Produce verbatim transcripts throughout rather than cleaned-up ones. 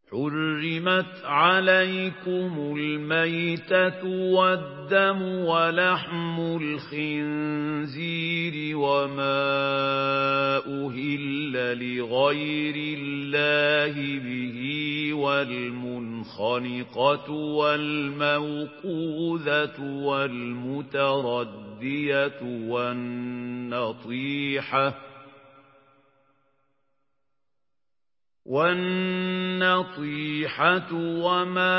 حُرِّمَتْ عَلَيْكُمُ الْمَيْتَةُ وَالدَّمُ وَلَحْمُ الْخِنزِيرِ وَمَا أُهِلَّ لِغَيْرِ اللَّهِ بِهِ وَالْمُنْخَنِقَةُ وَالْمَوْقُوذَةُ وَالْمُتَرَدِّيَةُ وَالنَّطِيحَةُ وَالنَّطِيحَةُ وَمَا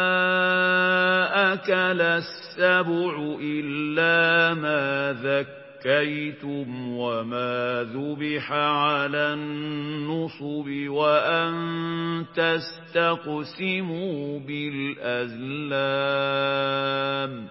أَكَلَ السَّبُعُ إِلَّا مَا ذَكَّيْتُمْ وَمَا ذُبِحَ عَلَى النُّصُبِ وَأَن تَسْتَقْسِمُوا بِالْأَزْلَامِ ۚ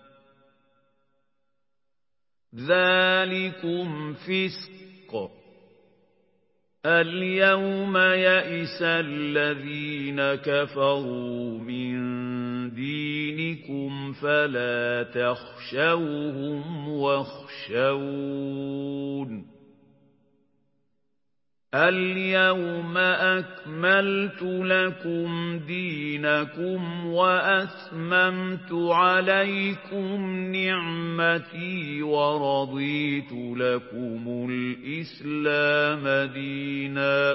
ذَلِكُمْ فِسْقٌ ۗ الْيَوْمَ يَئِسَ الَّذِينَ كَفَرُوا مِن دِينِكُمْ فَلَا تَخْشَوْهُمْ وَاخْشَوْنِ الْيَوْمَ أَكْمَلْتُ لَكُمْ دِينَكُمْ وَأَتْمَمْتُ عَلَيْكُمْ نِعْمَتِي وَرَضِيتُ لَكُمُ الْإِسْلَامَ دِينًا ۚ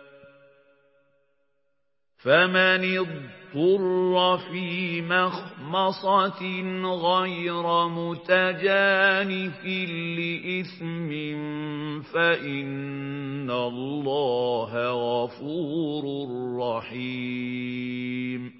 فَمَنِ اضْطُرَّ فِي مَخْمَصَةٍ غَيْرَ مُتَجَانِفٍ لِّإِثْمٍ فَإِنَّ اللَّهَ غَفُورٌ رَّحِيمٌ.